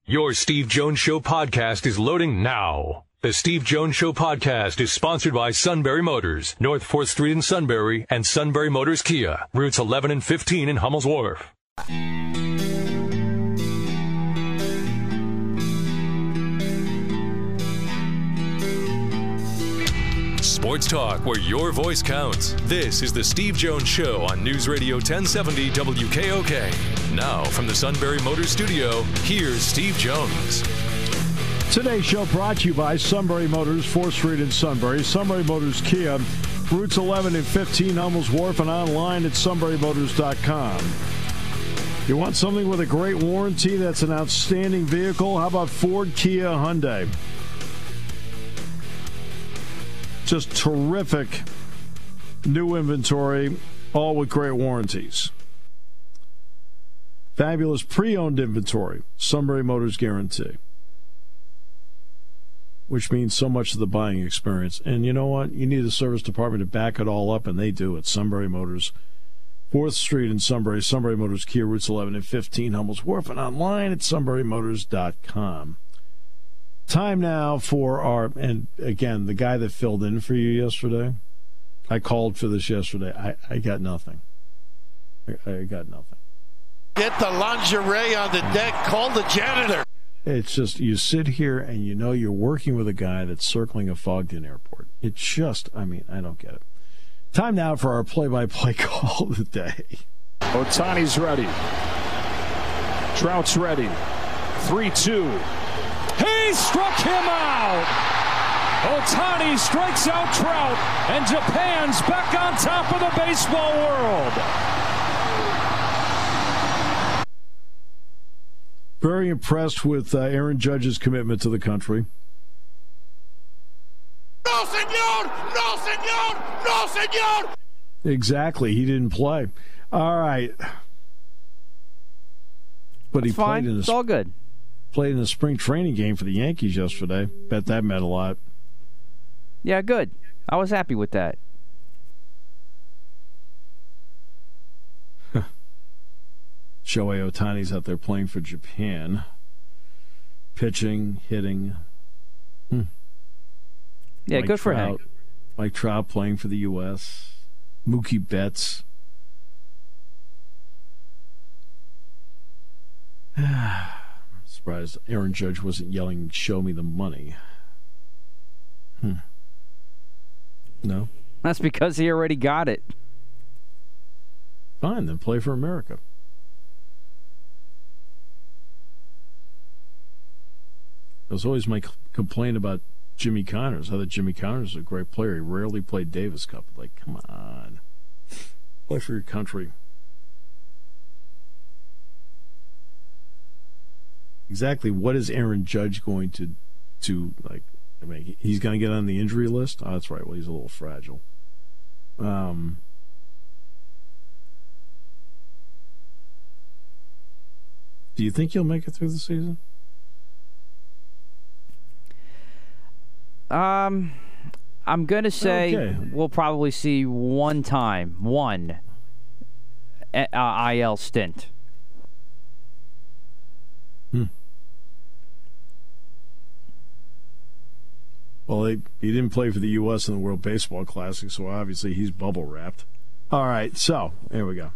Your Steve Jones Show podcast is loading now. The Steve Jones Show podcast is sponsored by Sunbury Motors, North 4th Street in Sunbury, and Sunbury Motors Kia, routes 11 and 15 in Hummel's Wharf. Sports talk where your voice counts. This is the Steve Jones Show on News Radio 1070 WKOK. Now from the Sunbury Motors Studio, here's Steve Jones. Today's show brought to you by Sunbury Motors, 4th Street in Sunbury, Sunbury Motors Kia, routes 11 and 15 Hummel's Wharf, and online at sunburymotors.com. You want something with a great warranty that's an outstanding vehicle? How about Ford, Kia, Hyundai? Just terrific new inventory, all with great warranties. Fabulous pre-owned inventory, Sunbury Motors Guarantee, which means so much of the buying experience. And you know what? You need a service department to back it all up, and they do at Sunbury Motors, 4th Street in Sunbury, Sunbury Motors Kia, routes 11 and 15, Hummel's Wharf, and online at sunburymotors.com. Time now for our, and again, the guy that filled in for you yesterday. I called for this yesterday. I got nothing. I got nothing. Get the lingerie on the deck. Call the janitor. It's just, you sit here and you know you're working with a guy that's circling a fogged-in airport. It's just, I don't get it. Time now for our play-by-play call of the day. Ohtani's ready. Trout's ready. 3-2. He struck him out! Ohtani strikes out Trout, and Japan's back on top of the baseball world. Very impressed with Aaron Judge's commitment to the country. No, senor! No, senor! No, senor! Exactly. He didn't play. All right. But That's he played fine. It's all good. Played in a spring training game for the Yankees yesterday. Bet that meant a lot. Yeah, good. I was happy with that. Shohei Ohtani's out there playing for Japan. Pitching, hitting. Yeah, Mike good for Trout, him. Mike Trout playing for the U.S. Mookie Betts. Surprised Aaron Judge wasn't yelling, "Show me the money." No? That's because he already got it. Fine, then play for America. That was always my complaint about Jimmy Connors. I thought Jimmy Connors was a great player. He rarely played Davis Cup. Like, come on. Play for your country. Exactly what is Aaron Judge going to like? He's going to get on the injury list? Oh, that's right. Well, he's a little fragile. Do you think he'll make it through the season? I'm going to say we'll probably see one IL stint. Well, he didn't play for the U.S. in the World Baseball Classic, so obviously he's bubble wrapped. All right, so here we go.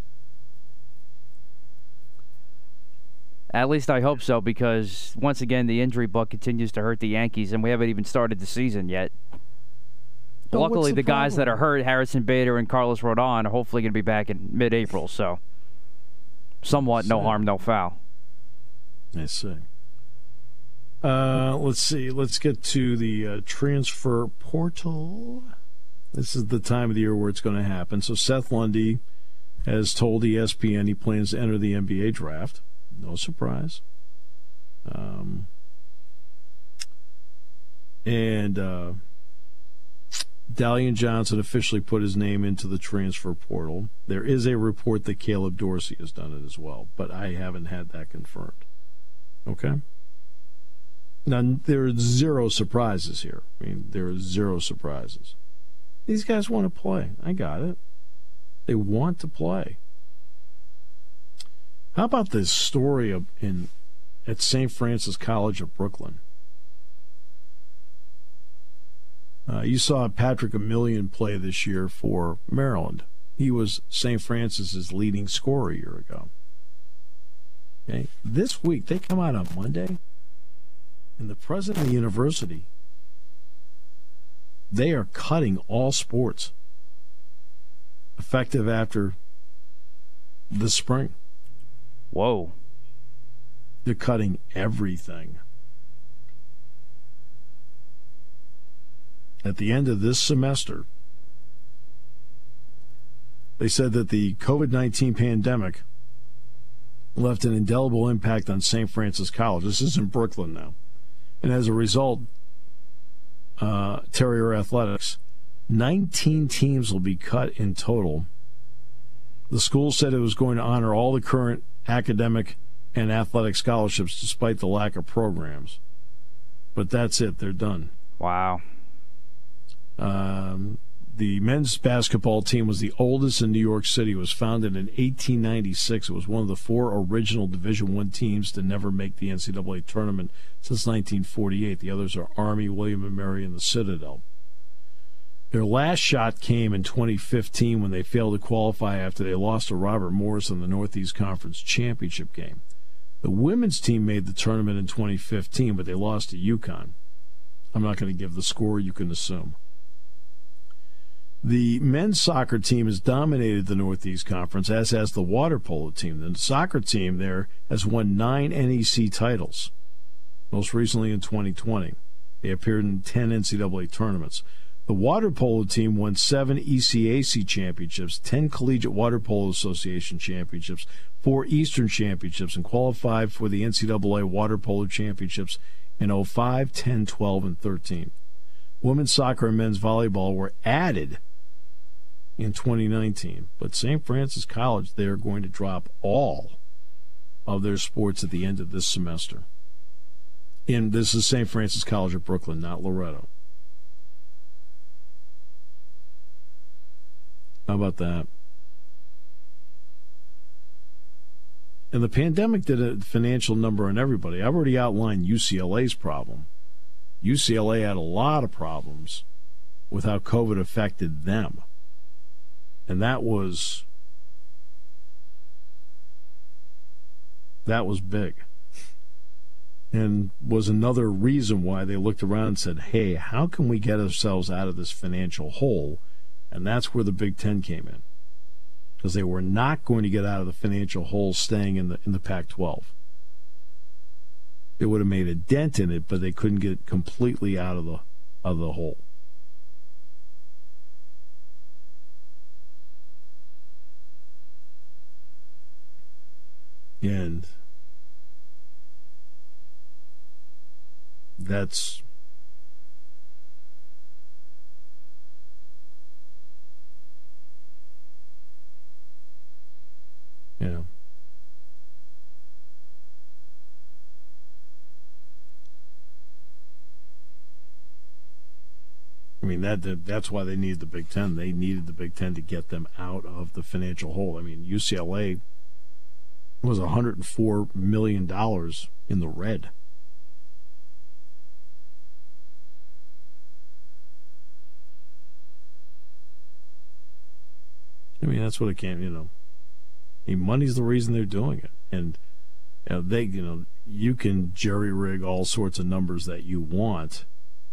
At least I hope so, because once again the injury bug continues to hurt the Yankees, and we haven't even started the season yet. Well, luckily, the guys that are hurt, Harrison Bader and Carlos Rodon, are hopefully going to be back in mid-April, so somewhat no harm, no foul. I see. Let's see. Let's get to the transfer portal. This is the time of the year where it's going to happen. So Seth Lundy has told ESPN he plans to enter the NBA draft. No surprise. And Dalian Johnson officially put his name into the transfer portal. There is a report that Caleb Dorsey has done it as well, but I haven't had that confirmed. Okay? Now, there are zero surprises here. There are zero surprises. These guys want to play. I got it. They want to play. How about this story in at St. Francis College of Brooklyn. You saw Patrick Emilion play this year for Maryland. He was St. Francis's leading scorer a year ago. Okay. This week, they come out on Monday, and the president of the university, they are cutting all sports effective after the spring. Whoa. They're cutting everything. At the end of this semester, they said that the COVID-19 pandemic left an indelible impact on St. Francis College. This is in Brooklyn now. And as a result, Terrier Athletics, 19 teams will be cut in total. The school said it was going to honor all the current academic and athletic scholarships despite the lack of programs. But that's it. They're done. Wow. The men's basketball team was the oldest in New York City. It was founded in 1896. It was one of the 4 original Division I teams to never make the NCAA tournament since 1948. The others are Army, William & Mary, and the Citadel. Their last shot came in 2015 when they failed to qualify after they lost to Robert Morris in the Northeast Conference Championship game. The women's team made the tournament in 2015, but they lost to UConn. I'm not going to give the score, you can assume. The men's soccer team has dominated the Northeast Conference, as has the water polo team. The soccer team there has won 9 NEC titles, most recently in 2020. They appeared in 10 NCAA tournaments. The water polo team won 7 ECAC championships, 10 Collegiate Water Polo Association championships, 4 Eastern championships, and qualified for the NCAA Water Polo Championships in 05, 10, 12, and 13. Women's soccer and men's volleyball were added in 2019, but St. Francis College, they are going to drop all of their sports at the end of this semester. And this is St. Francis College of Brooklyn, not Loretto. How about that? And the pandemic did a financial number on everybody. I've already outlined UCLA's problem. UCLA had a lot of problems with how COVID affected them. And that was big. And was another reason why they looked around and said, hey, how can we get ourselves out of this financial hole? And that's where the Big Ten came in. Because they were not going to get out of the financial hole staying in the Pac-12. They would have made a dent in it, but they couldn't get completely out of the hole. And that's I mean, that's why they needed the Big Ten. They needed the Big Ten to get them out of the financial hole. I mean, UCLA was $104 million in the red. I mean, that's what it can, I mean, money's the reason they're doing it. And you can jerry rig all sorts of numbers that you want.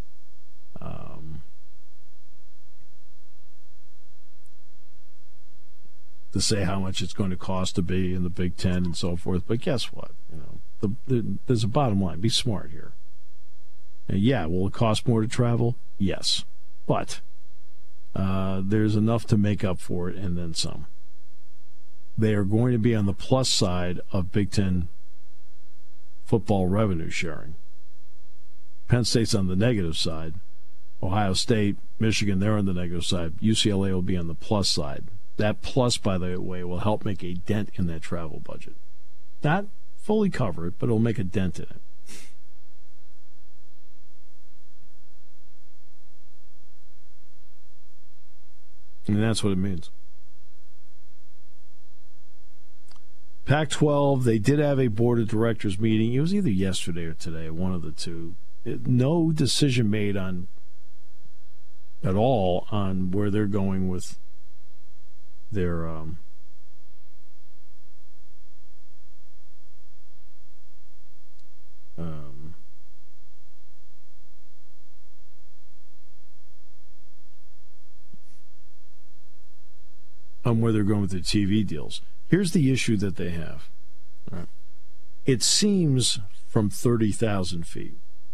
To say how much it's going to cost to be in the Big Ten and so forth. But guess what? There's a bottom line. Be smart here. And yeah, will it cost more to travel? Yes. But there's enough to make up for it and then some. They are going to be on the plus side of Big Ten football revenue sharing. Penn State's on the negative side. Ohio State, Michigan, they're on the negative side. UCLA will be on the plus side. That plus, by the way, will help make a dent in that travel budget. Not fully cover it, but it'll make a dent in it. And that's what it means. Pac-12, they did have a board of directors meeting. It was either yesterday or today, one of the two. No decision made at all on where they're going with their on where they're going with their TV deals. Here's the issue that they have. All right. It seems from 30,000 feet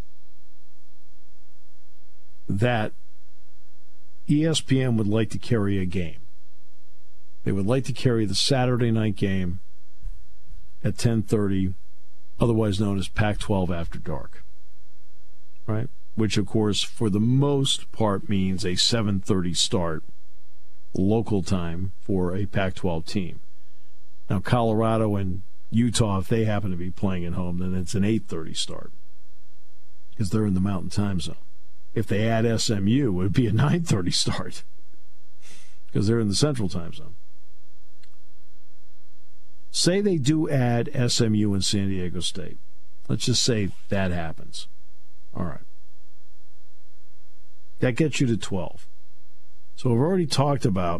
that ESPN would like to carry a game. They would like to carry the Saturday night game at 10:30, otherwise known as Pac-12 After Dark, right? Which, of course, for the most part means a 7:30 start local time for a Pac-12 team. Now, Colorado and Utah, if they happen to be playing at home, then it's an 8:30 start because they're in the Mountain Time Zone. If they add SMU, it would be a 9:30 start because they're in the Central Time Zone. Say they do add SMU and San Diego State. Let's just say that happens. All right. That gets you to 12. So we've already talked about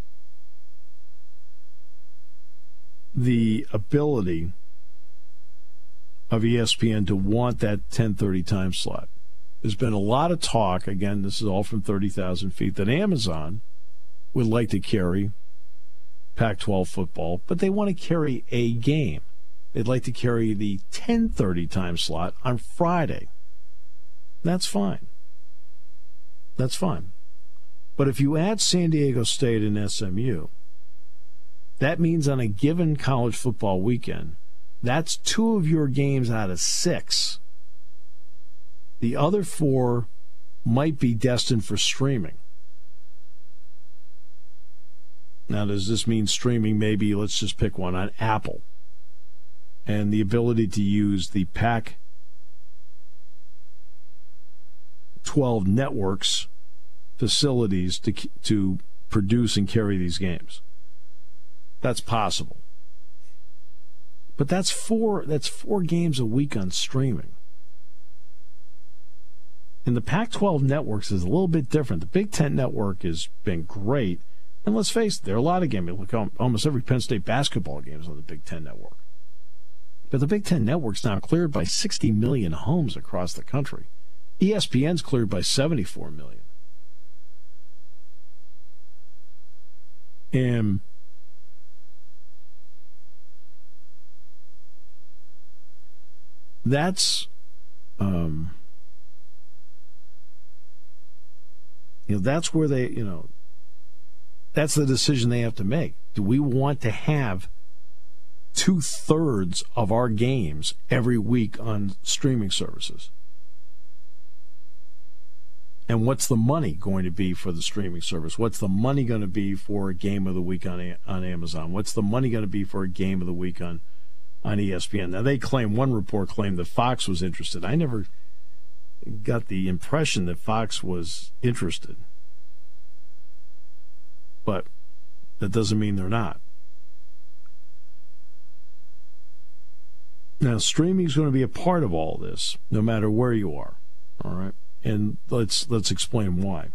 the ability of ESPN to want that 10:30 time slot. There's been a lot of talk, again, this is all from 30,000 feet, that Amazon would like to carry Pac-12 football, but they want to carry a game. They'd like to carry the 10:30 time slot on Friday. That's fine. That's fine. But if you add San Diego State and SMU, that means on a given college football weekend, that's 2 of your games out of 6. The other 4 might be destined for streaming. Now, does this mean streaming? Maybe, let's just pick one on Apple. And the ability to use the Pac-12 networks facilities to produce and carry these games. That's possible. But that's 4 games a week on streaming. And the Pac-12 networks is a little bit different. The Big Ten network has been great. And let's face it, there are a lot of games. Look, almost every Penn State basketball game is on the Big Ten network. But the Big Ten network's now cleared by 60 million homes across the country. ESPN's cleared by 74 million. And that's that's where they, that's the decision they have to make. Do we want to have 2/3 of our games every week on streaming services? And what's the money going to be for the streaming service? What's the money going to be for a game of the week on Amazon? What's the money going to be for a game of the week on ESPN? Now, one report claimed that Fox was interested. I never got the impression that Fox was interested. But that doesn't mean they're not. Now, streaming is going to be a part of all this, no matter where you are. All right? And let's explain why.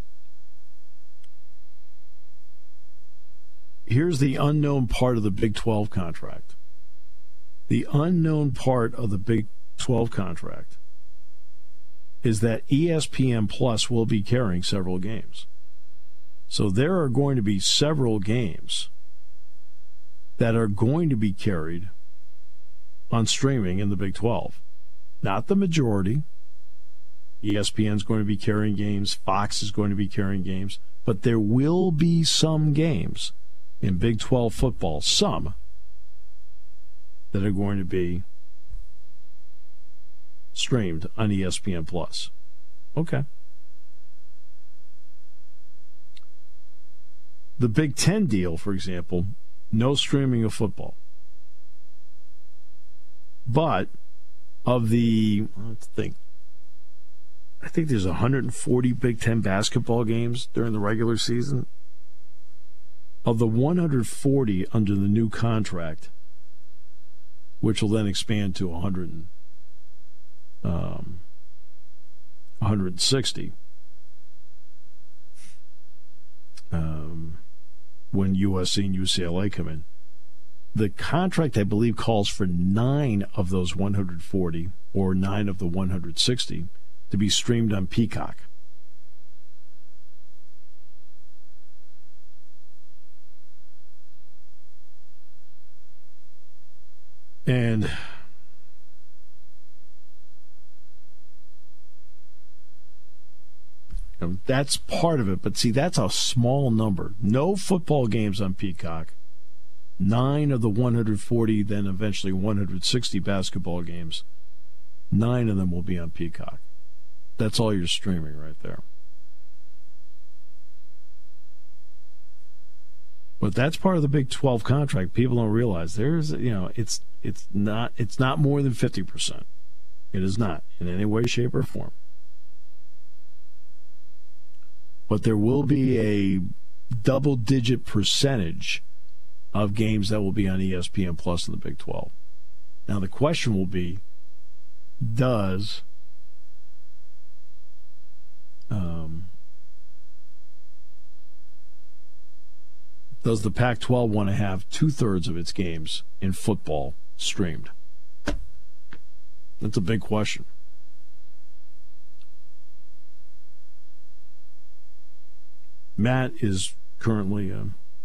Here's the unknown part of the Big 12 contract. The unknown part of the Big 12 contract is that ESPN Plus will be carrying several games. So there are going to be several games that are going to be carried on streaming in the Big 12. Not the majority. ESPN's going to be carrying games. Fox is going to be carrying games. But there will be some games in Big 12 football, some, that are going to be streamed on ESPN Plus. Okay. The Big Ten deal, for example, no streaming of football. But of the, let's think, I think there's 140 Big Ten basketball games during the regular season. Of the 140 under the new contract, which will then expand to 160 when USC and UCLA come in. The contract, I believe, calls for 9 of those 140 or 9 of the 160 to be streamed on Peacock. And that's part of it. But see, that's a small number. No football games on Peacock. 9 of the 140, then eventually 160 basketball games. 9 of them will be on Peacock. That's all you're streaming right there. But that's part of the Big 12 contract. People don't realize it's not more than 50%. It is not in any way, shape, or form. But there will be a double-digit percentage of games that will be on ESPN Plus in the Big 12. Now the question will be, does the Pac-12 want to have 2/3 of its games in football streamed? That's a big question. Matt is currently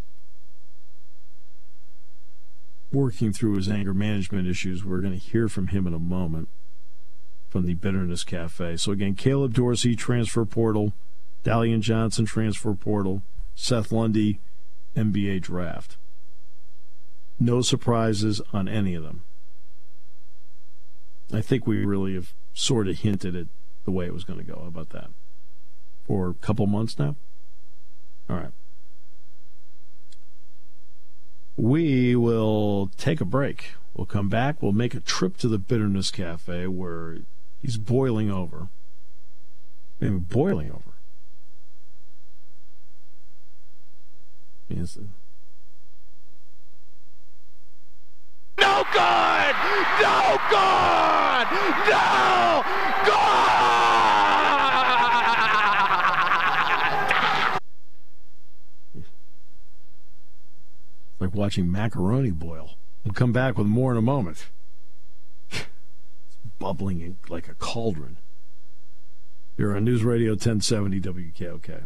working through his anger management issues. We're going to hear from him in a moment from the Bitterness Cafe. So again, Caleb Dorsey, transfer portal. Dalian Johnson, transfer portal. Seth Lundy, NBA draft. No surprises on any of them. I think we really have sort of hinted at the way it was going to go. How about that? For a couple months now? All right. We will take a break. We'll come back. We'll make a trip to the Bitterness Cafe where he's boiling over. Maybe boiling over. Yes. No good! No good! No good! Like watching macaroni boil. We'll come back with more in a moment. It's bubbling like a cauldron. You're on News Radio 1070 WKOK.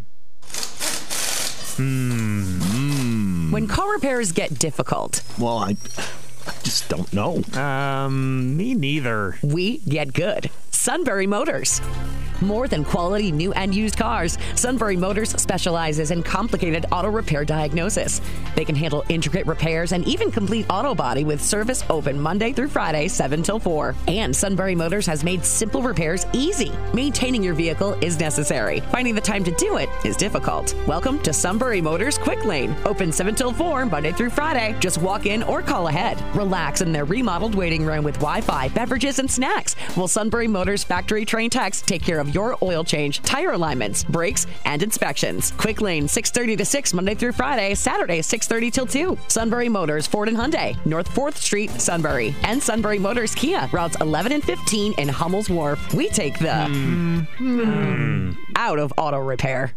When car repairs get difficult. Well, I just don't know. Me neither. We get good. Sunbury Motors. More than quality new and used cars, Sunbury Motors specializes in complicated auto repair diagnosis. They can handle intricate repairs and even complete auto body with service open Monday through Friday, 7 till 4. And Sunbury Motors has made simple repairs easy. Maintaining your vehicle is necessary. Finding the time to do it is difficult. Welcome to Sunbury Motors Quick Lane. Open 7 till 4, Monday through Friday. Just walk in or call ahead. Relax in their remodeled waiting room with Wi-Fi, beverages, and snacks. While Sunbury Motors factory trained techs take care of your oil change, tire alignments, brakes, and inspections. Quick Lane, 6:30 to 6, Monday through Friday, Saturday, 6:30 till 2. Sunbury Motors, Ford and Hyundai, North 4th Street, Sunbury. And Sunbury Motors Kia, routes 11 and 15 in Hummel's Wharf. We take the out of auto repair.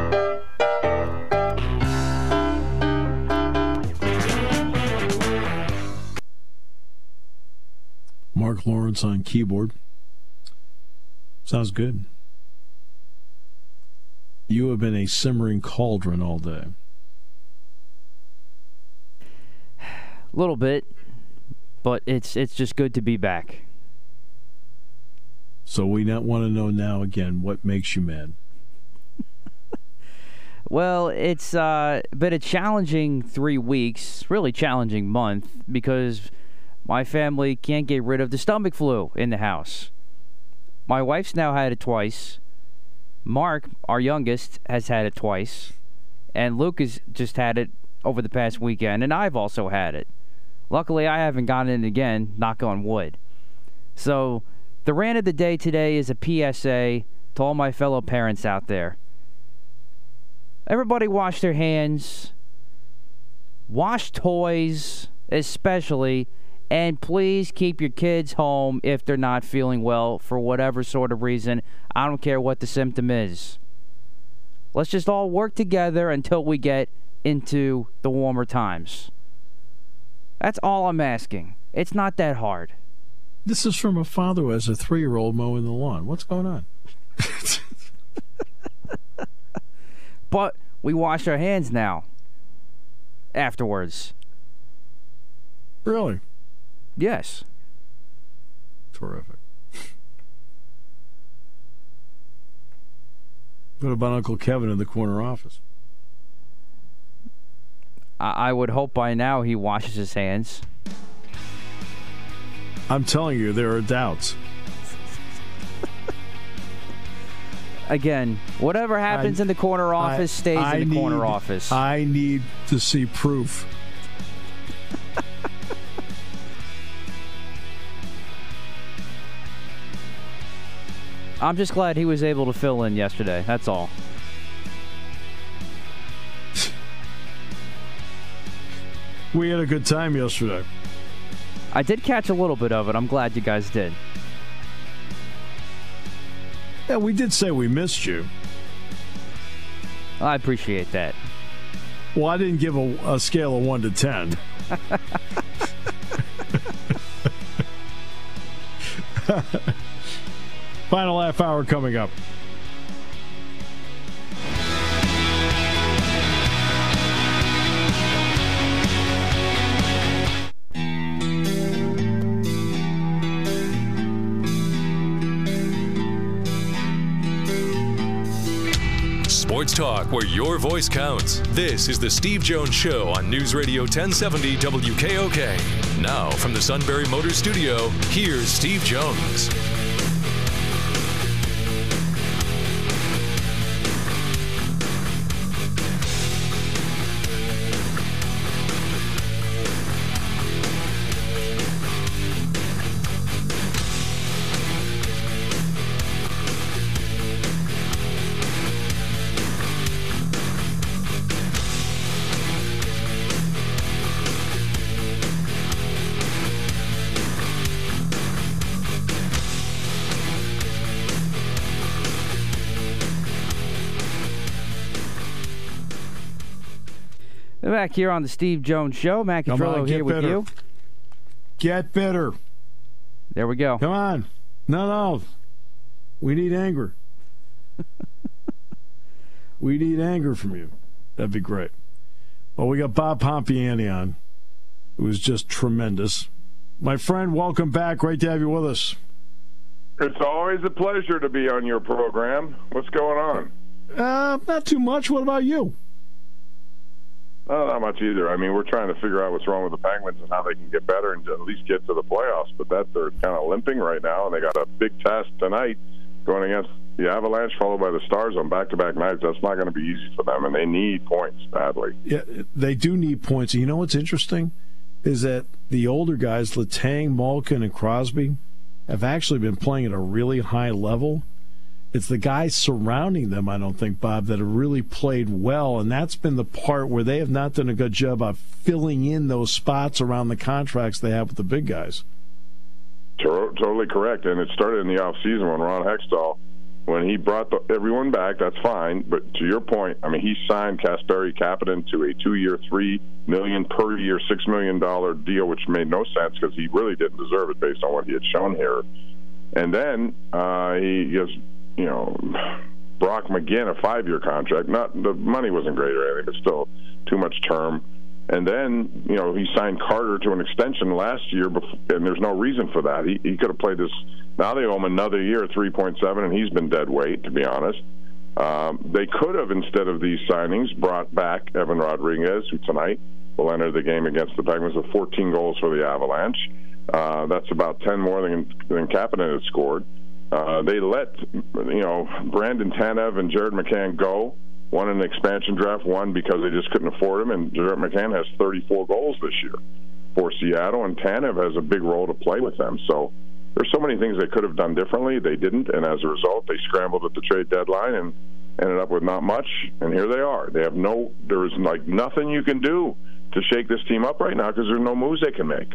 Mark Lawrence on keyboard. Sounds good. You have been a simmering cauldron all day. A little bit, but it's just good to be back. So we not want to know now again what makes you mad. Well, it's been a challenging 3 weeks, really challenging month, because my family can't get rid of the stomach flu in the house. My wife's now had it twice. Mark, our youngest, has had it twice. And Luke has just had it over the past weekend, and I've also had it. Luckily, I haven't gotten it again, knock on wood. So, the rant of the day today is a PSA to all my fellow parents out there. Everybody wash their hands, wash toys especially, And please keep your kids home if they're not feeling well for whatever sort of reason. I don't care what the symptom is. Let's just all work together until we get into the warmer times. That's all I'm asking. It's not that hard. This is from a father who has a 3-year-old mowing the lawn. What's going on? But we wash our hands now. Afterwards. Really? Yes. Terrific. What about Uncle Kevin in the corner office? I would hope by now he washes his hands. I'm telling you, there are doubts. Again, whatever happens in the corner office stays in the corner office. I need to see proof. I'm just glad he was able to fill in yesterday. That's all. We had a good time yesterday. I did catch a little bit of it. I'm glad you guys did. Yeah, we did say we missed you. I appreciate that. Well, I didn't give a scale of 1 to 10. Final half hour coming up. Sports talk where your voice counts. This is the Steve Jones Show on News Radio 1070 WKOK. Now from the Sunbury Motors Studio, here's Steve Jones. Back here on the Steve Jones Show. Matt Catrillo here with you. Get better. There we go. Come on. No. We need anger. We need anger from you. That'd be great. Well, we got Bob Pompiani on. It was just tremendous. My friend, welcome back. Great to have you with us. It's always a pleasure to be on your program. What's going on? Not too much. What about you? Not much either. I mean, we're trying to figure out what's wrong with the Penguins and how they can get better and at least get to the playoffs. But they're kind of limping right now, and they got a big test tonight going against the Avalanche, followed by the Stars on back-to-back nights. That's not going to be easy for them, and they need points badly. Yeah, they do need points. And you know what's interesting is that the older guys, Letang, Malkin, and Crosby, have actually been playing at a really high level. It's the guys surrounding them, I don't think, Bob, that have really played well, and that's been the part where they have not done a good job of filling in those spots around the contracts they have with the big guys. Totally correct, and it started in the offseason when Ron Hextall, when he brought everyone back, that's fine, but to your point, I mean, he signed Kasperi Kapanen to a 2-year, $3 million per year, $6 million deal, which made no sense because he really didn't deserve it based on what he had shown here. And then he gives Brock McGinn a 5-year contract. Not the money wasn't great or anything, but still too much term. And then he signed Carter to an extension last year, and there's no reason for that. He could have played this. Now they owe him another year, 3.7, and he's been dead weight, to be honest. They could have, instead of these signings, brought back Evan Rodriguez, who tonight will enter the game against the Penguins with 14 goals for the Avalanche. That's about 10 more than Kapanen had scored. They let Brandon Tanev and Jared McCann go, one in the expansion draft, one because they just couldn't afford him, and Jared McCann has 34 goals this year for Seattle, and Tanev has a big role to play with them. So there's so many things they could have done differently. They didn't, and as a result, they scrambled at the trade deadline and ended up with not much, and here they are. There's like nothing you can do to shake this team up right now because there's no moves they can make.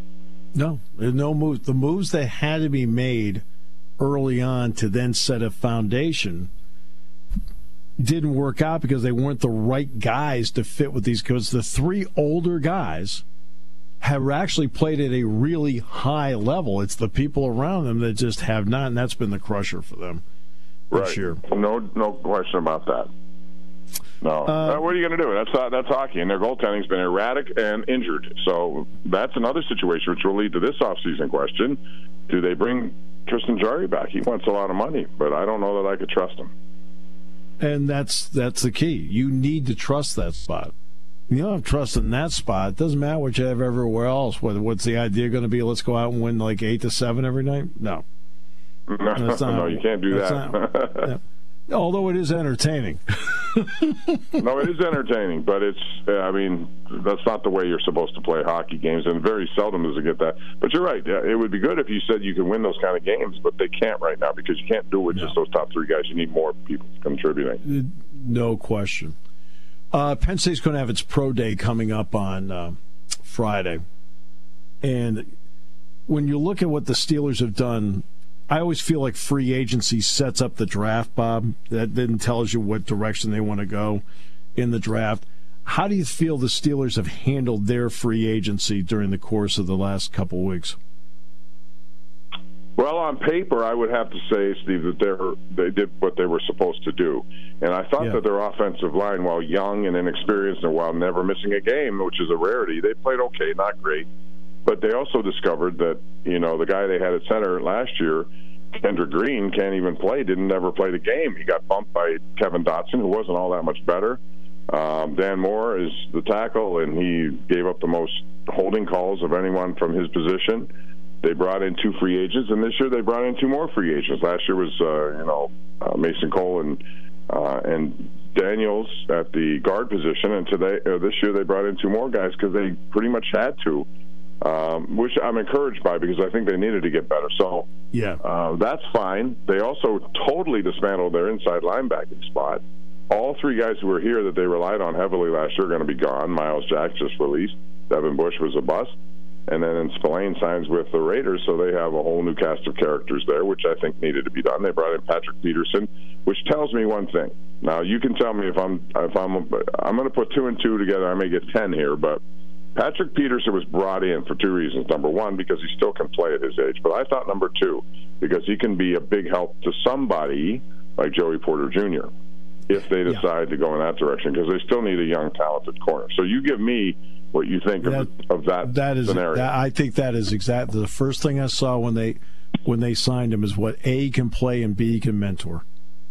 No, there's no moves. The moves that had to be made early on to then set a foundation didn't work out because they weren't the right guys to fit with these. Because the three older guys have actually played at a really high level. It's the people around them that just have not, and that's been the crusher for them this year. No question about that. No. What are you going to do? That's hockey, and their goaltending's been erratic and injured. So that's another situation which will lead to this offseason question. Do they bring Tristan Jarry back? He wants a lot of money, but I don't know that I could trust him. And that's the key. You need to trust that spot. You don't have trust in that spot. It doesn't matter what you have everywhere else. What's the idea going to be? Let's go out and win like 8-7 every night? No. No, you can't do that. Although it is entertaining. No, it is entertaining, but that's not the way you're supposed to play hockey games, and very seldom does it get that. But you're right. It would be good if you said you can win those kind of games, but they can't right now because you can't do it with just those top three guys. You need more people contributing. No question. Penn State's going to have its pro day coming up on Friday. And when you look at what the Steelers have done, I always feel like free agency sets up the draft, Bob. That then tells you what direction they want to go in the draft. How do you feel the Steelers have handled their free agency during the course of the last couple weeks? Well, on paper, I would have to say, Steve, that they did what they were supposed to do. And I thought that their offensive line, while young and inexperienced and while never missing a game, which is a rarity, they played okay, not great. But they also discovered that, the guy they had at center last year, Kendrick Green, can't even play, never played a game. He got bumped by Kevin Dotson, who wasn't all that much better. Dan Moore is the tackle, and he gave up the most holding calls of anyone from his position. They brought in 2 free agents, and this year they brought in 2 more free agents. Last year was, Mason Cole and Daniels at the guard position, and this year they brought in 2 more guys because they pretty much had to. Which I'm encouraged by because I think they needed to get better. So that's fine. They also totally dismantled their inside linebacking spot. All 3 guys who were here that they relied on heavily last year are going to be gone. Miles Jack just released. Devin Bush was a bust. And then Spillane signs with the Raiders, so they have a whole new cast of characters there, which I think needed to be done. They brought in Patrick Peterson, which tells me one thing. Now, you can tell me if I'm going to put 2 and 2 together. I may get 10 here, but Patrick Peterson was brought in for 2 reasons. Number 1, because he still can play at his age. But I thought number 2, because he can be a big help to somebody like Joey Porter Jr. if they decide to go in that direction, because they still need a young, talented corner. So you give me what you think of that scenario. I think that is exactly the first thing I saw when they signed him is what A, can play and B, can mentor.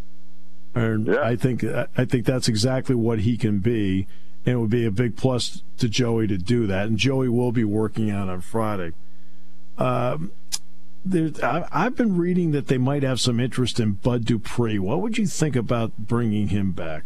And I think that's exactly what he can be. And it would be a big plus to Joey to do that. And Joey will be working out on Friday. I've been reading that they might have some interest in Bud Dupree. What would you think about bringing him back?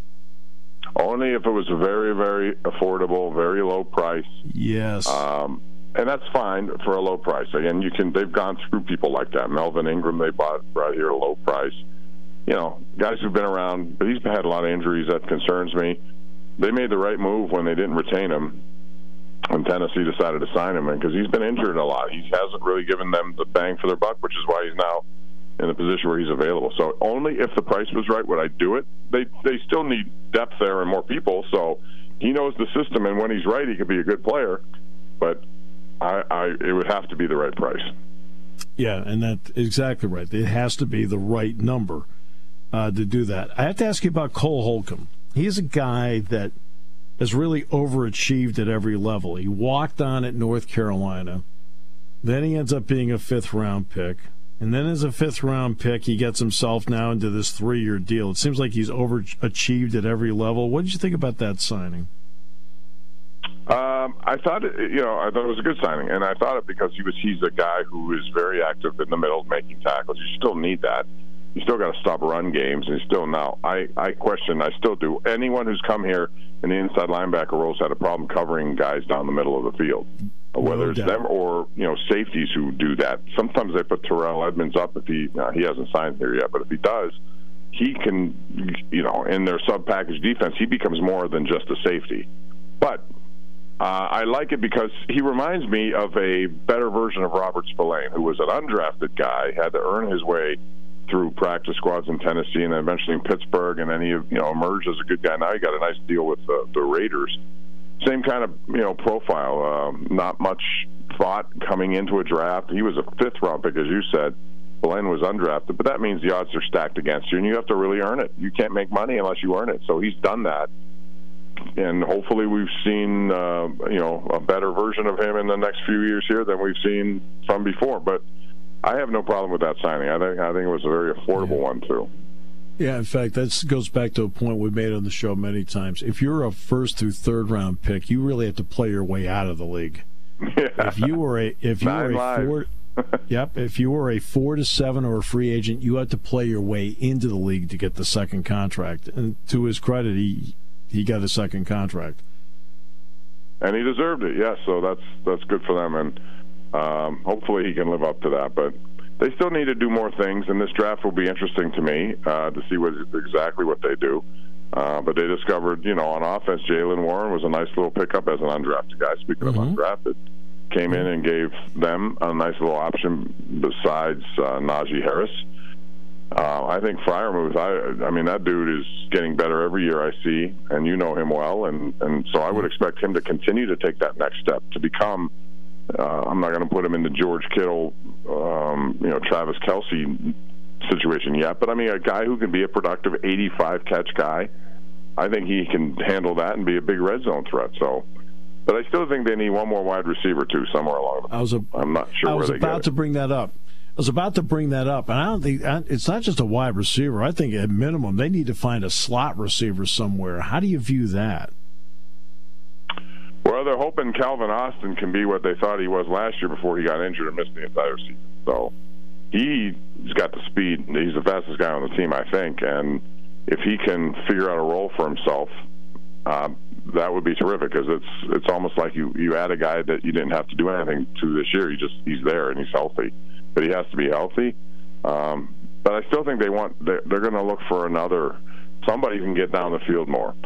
Only if it was a very, very affordable, very low price. Yes. And that's fine for a low price. Again, they've gone through people like that. Melvin Ingram they brought here at a low price. Guys who've been around, but he's had a lot of injuries. That concerns me. They made the right move when they didn't retain him, and Tennessee decided to sign him because he's been injured a lot. He hasn't really given them the bang for their buck, which is why he's now in the position where he's available. So only if the price was right would I do it. They still need depth there and more people, so he knows the system, and when he's right, he could be a good player. But it would have to be the right price. Yeah, and that's exactly right. It has to be the right number to do that. I have to ask you about Cole Holcomb. He's a guy that has really overachieved at every level. He walked on at North Carolina. Then he ends up being a 5th-round pick. And then as a 5th-round pick, he gets himself now into this 3-year deal. It seems like he's overachieved at every level. What did you think about that signing? I thought it was a good signing, and I thought it because he's a guy who is very active in the middle, making tackles. You still need that. You still got to stop run games, and I still do. Anyone who's come here in the inside linebacker roles had a problem covering guys down the middle of the field, whether it's them or safeties who do that. Sometimes they put Terrell Edmonds up if he hasn't signed here yet, but if he does, he can, in their sub-package defense, he becomes more than just a safety. But I like it because he reminds me of a better version of Robert Spillane, who was an undrafted guy, had to earn his way through practice squads in Tennessee and then eventually in Pittsburgh, and then he emerged as a good guy. Now he got a nice deal with the Raiders. Same kind of profile. Not much thought coming into a draft. He was a 5th-round pick, as you said. Spillane was undrafted, but that means the odds are stacked against you, and you have to really earn it. You can't make money unless you earn it. So he's done that. And hopefully we've seen, a better version of him in the next few years here than we've seen from before. But I have no problem with that signing. I think it was a very affordable one, too. Yeah, in fact, that goes back to a point we've made on the show many times. If you're a 1st through 3rd round pick, you really have to play your way out of the league. Yeah. If you were a 4 to 7 or a free agent, you had to play your way into the league to get the second contract. And to his credit, he got a second contract, and he deserved it. Yes, so that's good for them, and hopefully he can live up to that. But they still need to do more things, and this draft will be interesting to me to see exactly what they do. But they discovered, on offense, Jaylen Warren was a nice little pickup as an undrafted guy. Speaking of undrafted, came in and gave them a nice little option besides Najee Harris. I think Freiermuth, I mean, that dude is getting better every year I see, and you know him well, and so I would expect him to continue to take that next step to become, I'm not going to put him in the George Kittle, Travis Kelce situation yet, but I mean, a guy who can be a productive 85-catch guy, I think he can handle that and be a big red zone threat. So, but I still think they need one more wide receiver, too, somewhere along the way. I'm not sure where they get it. I was about to bring that up. And I don't think it's not just a wide receiver. I think at minimum they need to find a slot receiver somewhere. How do you view that? Well, they're hoping Calvin Austin can be what they thought he was last year before he got injured and missed the entire season. So he's got the speed. He's the fastest guy on the team, I think. And if he can figure out a role for himself, that would be terrific, because it's almost like you add a guy that you didn't have to do anything to this year. He's there and he's healthy. But he has to be healthy. But I still think they're going to look for somebody who can get down the field more.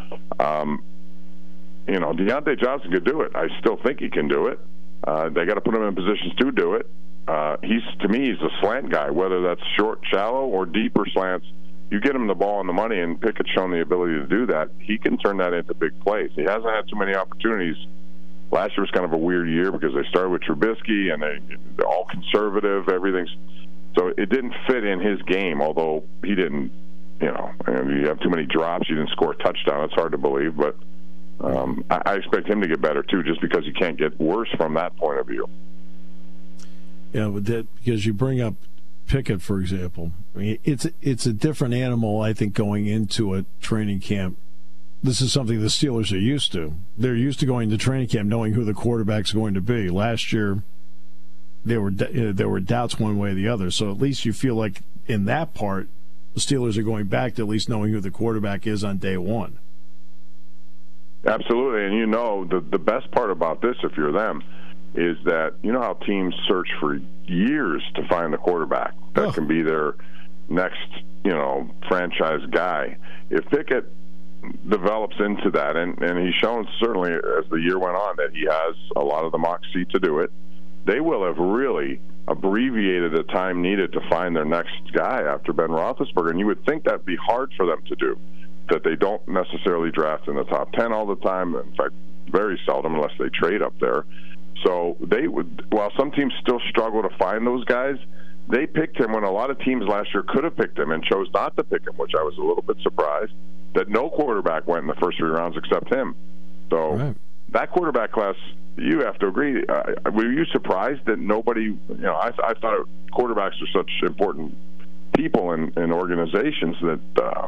Deontay Johnson could do it. I still think he can do it. They got to put him in positions to do it. To me, he's a slant guy, whether that's short, shallow, or deeper slants. You get him the ball and the money, and Pickett's shown the ability to do that. He can turn that into big plays. He hasn't had too many opportunities. Last year was kind of a weird year because they started with Trubisky, and they're all conservative. Everything's so it didn't fit in his game. Although he didn't, you have too many drops. You didn't score a touchdown. It's hard to believe, but I expect him to get better too, just because he can't get worse from that point of view. Yeah, because you bring up Pickett, for example. I mean, it's a different animal, I think, going into a training camp. This is something the Steelers are used to. They're used to going to training camp knowing who the quarterback's going to be. Last year, there were doubts one way or the other. So at least you feel like in that part, the Steelers are going back to at least knowing who the quarterback is on day one. Absolutely, and the best part about this, if you're them, is that how teams search for years to find the quarterback that can be their next, franchise guy. If Pickett develops into that, and he's shown certainly as the year went on that he has a lot of the moxie to do it, they will have really abbreviated the time needed to find their next guy after Ben Roethlisberger, and you would think that'd be hard for them to do, that they don't necessarily draft in the top 10 all the time, in fact, very seldom unless they trade up there. So while some teams still struggle to find those guys, they picked him when a lot of teams last year could have picked him and chose not to pick him, which I was a little bit surprised that no quarterback went in the first 3 rounds except him. So that quarterback class, you have to agree. Were you surprised that nobody, I thought quarterbacks are such important people in organizations that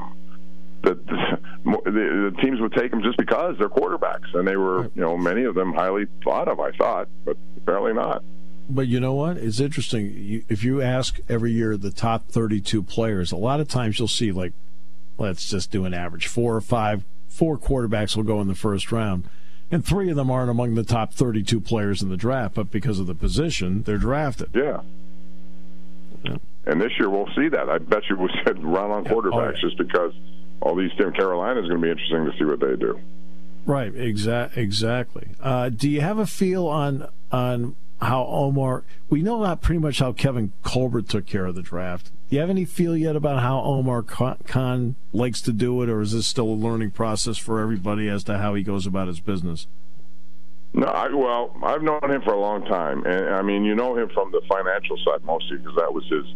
the teams would take them just because they're quarterbacks, and they were, many of them highly thought of, I thought, but apparently not. But you know what? It's interesting. If you ask every year the top 32 players, a lot of times you'll see, like, let's just do an average, 4 quarterbacks will go in the first round, and 3 of them aren't among the top 32 players in the draft, but because of the position, they're drafted. Yeah. And this year we'll see that. I bet you we'll run on quarterbacks just because all these teams. Carolina is going to be interesting to see what they do. Right, exactly. Do you have a feel on how Omar? We know that pretty much how Kevin Colbert took care of the draft. Do you have any feel yet about how Omar Khan likes to do it, or is this still a learning process for everybody as to how he goes about his business? No, I've known him for a long time, and I mean, you know him from the financial side mostly because that was his,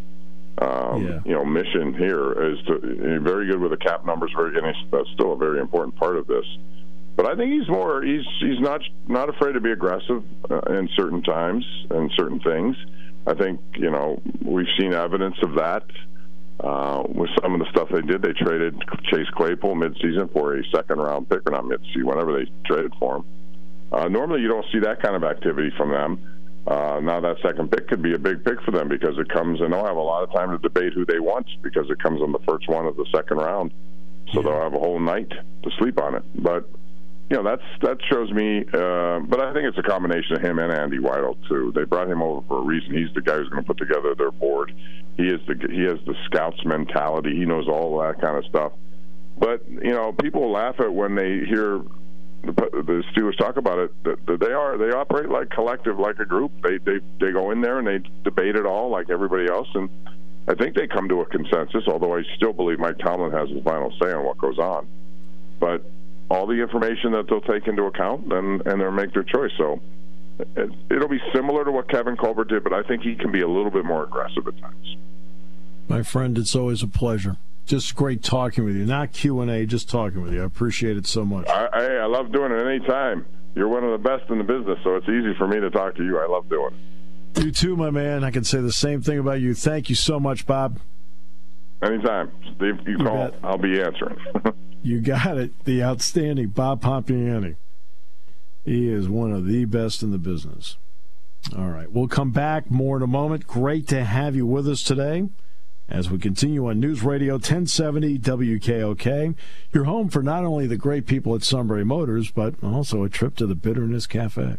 mission here is to very good with the cap numbers. That's still a very important part of this. But I think he's not afraid to be aggressive in certain times and certain things. I think we've seen evidence of that with some of the stuff they did. They traded Chase Claypool midseason for a second-round pick, or not midseason, whenever they traded for him. Normally, you don't see that kind of activity from them. Now that second pick could be a big pick for them because it comes, and they'll have a lot of time to debate who they want because it comes on the first one of the second round. So they'll have a whole night to sleep on it. But that shows me. But I think it's a combination of him and Andy Weidel too. They brought him over for a reason. He's the guy who's going to put together their board. He has the scouts mentality. He knows all that kind of stuff. But people laugh at when they hear the Steelers talk about it. That they operate like collective, like a group. They go in there and they debate it all like everybody else, and I think they come to a consensus. Although I still believe Mike Tomlin has the final say on what goes on, but all the information that they'll take into account, and they'll make their choice. So it'll be similar to what Kevin Colbert did, but I think he can be a little bit more aggressive at times. My friend, it's always a pleasure. Just great talking with you. Not Q&A, just talking with you. I appreciate it so much. I love doing it anytime. You're one of the best in the business, so it's easy for me to talk to you. I love doing it. You too, my man. I can say the same thing about you. Thank you so much, Bob. Anytime. Steve, you call, I'll be answering. You got it. The outstanding Bob Pompiani. He is one of the best in the business. All right. We'll come back more in a moment. Great to have you with us today as we continue on News Radio 1070 WKOK. Your home for not only the great people at Sunbury Motors, but also a trip to the Bitterness Cafe.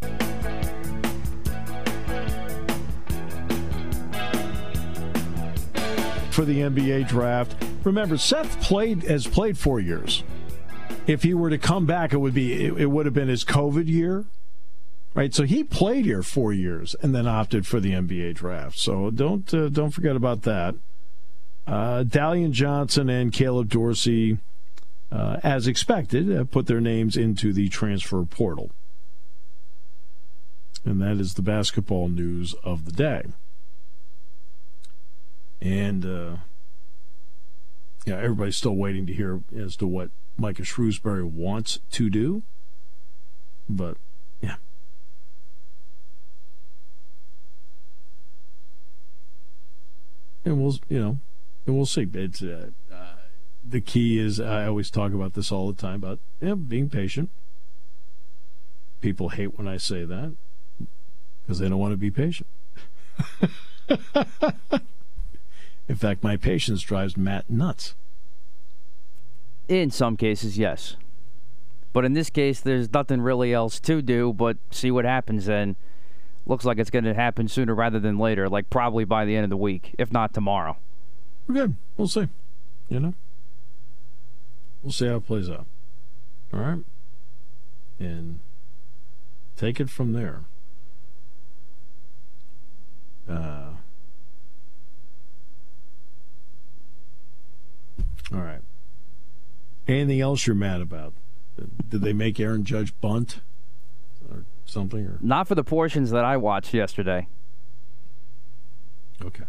For the NBA draft, remember, Seth has played 4 years. If he were to come back, it would have been his COVID year, right? So he played here 4 years and then opted for the NBA draft. So don't forget about that. Dalian Johnson and Caleb Dorsey, as expected, have put their names into the transfer portal. And that is the basketball news of the day. And, everybody's still waiting to hear as to what Micah Shrewsbury wants to do. But, yeah. And we'll see. It's, the key is, I always talk about this all the time, about being patient. People hate when I say that because they don't want to be patient. In fact, my patience drives Matt nuts. In some cases, yes. But in this case, there's nothing really else to do but see what happens then. Looks like it's going to happen sooner rather than later, like probably by the end of the week, if not tomorrow. We're good. We'll see. We'll see how it plays out. All right? And take it from there. All right. Anything else you're mad about? Did they make Aaron Judge bunt or something? Or? Not for the portions that I watched yesterday. Okay.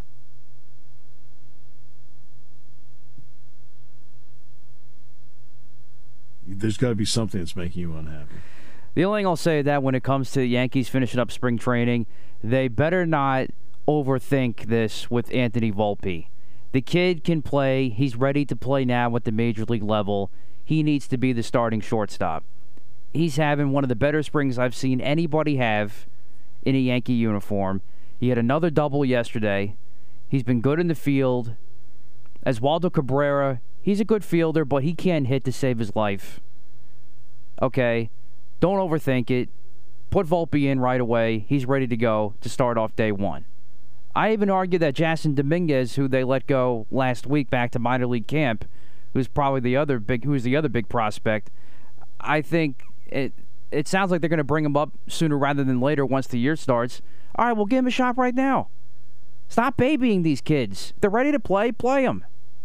There's got to be something that's making you unhappy. The only thing I'll say that when it comes to the Yankees finishing up spring training, they better not overthink this with Anthony Volpe. The kid can play. He's ready to play now at the major league level. He needs to be the starting shortstop. He's having one of the better springs I've seen anybody have in a Yankee uniform. He had another double yesterday. He's been good in the field. As Waldo Cabrera, he's a good fielder, but he can't hit to save his life. Okay? Don't overthink it. Put Volpe in right away. He's ready to go to start off day one. I even argue that Jason Dominguez, who they let go last week back to minor league camp, who's the other big prospect, I think it sounds like they're going to bring him up sooner rather than later once the year starts. All right, we'll give him a shot right now. Stop babying these kids. If they're ready to play them.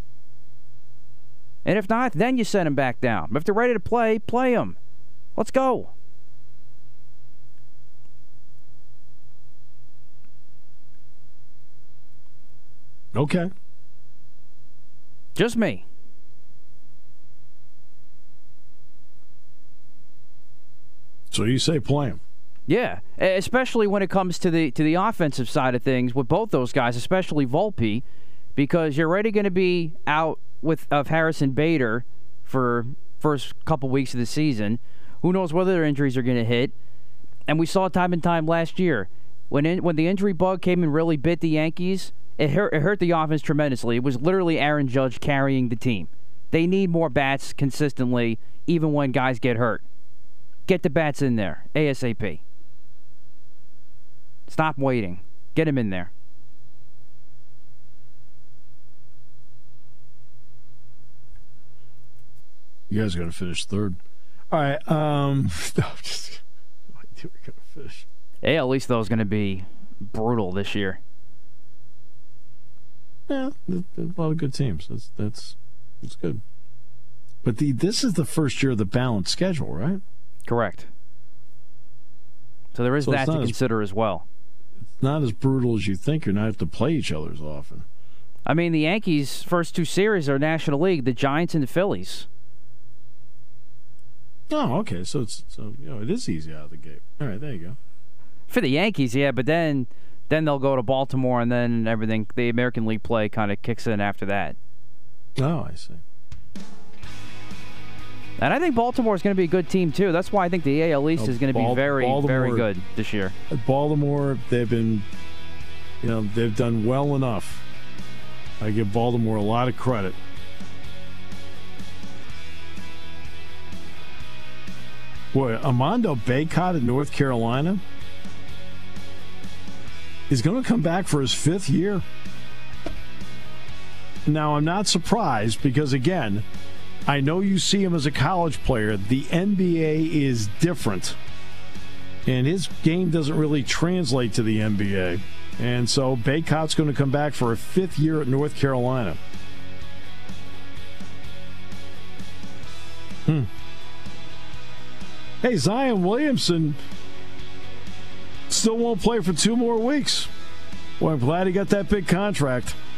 And if not, then you send them back down. But if they're ready to play them. Let's go. Okay. Just me. So you say play him? Yeah, especially when it comes to the offensive side of things with both those guys, especially Volpe, because you're already going to be out of Harrison Bader for first couple weeks of the season. Who knows whether their injuries are going to hit? And we saw time and time last year when the injury bug came and really bit the Yankees. It hurt the offense tremendously. It was literally Aaron Judge carrying the team. They need more bats consistently, even when guys get hurt. Get the bats in there, ASAP. Stop waiting. Get him in there. You guys are going to finish third. All right. No idea we're going to finish. AL East, though, is going to be brutal this year. Yeah, a lot of good teams. That's good. But this is the first year of the balanced schedule, right? Correct. So there is that to consider as well. It's not as brutal as you think. You're not have to play each other as often. I mean, the Yankees' first two series are National League, the Giants and the Phillies. Oh, okay. So it is easy out of the gate. All right, there you go. For the Yankees, yeah, but then they'll go to Baltimore, and then everything, the American League play kind of kicks in after that. Oh, I see. And I think Baltimore is going to be a good team, too. That's why I think the AL East is going to be very, very good this year. Baltimore, they've done well enough. I give Baltimore a lot of credit. Boy, Armando Bacot in North Carolina is going to come back for his fifth year. Now, I'm not surprised because, again, I know you see him as a college player. The NBA is different. And his game doesn't really translate to the NBA. And so Bacot's going to come back for a fifth year at North Carolina. Hey, Zion Williamson still won't play for 2 more weeks. Well, I'm glad he got that big contract.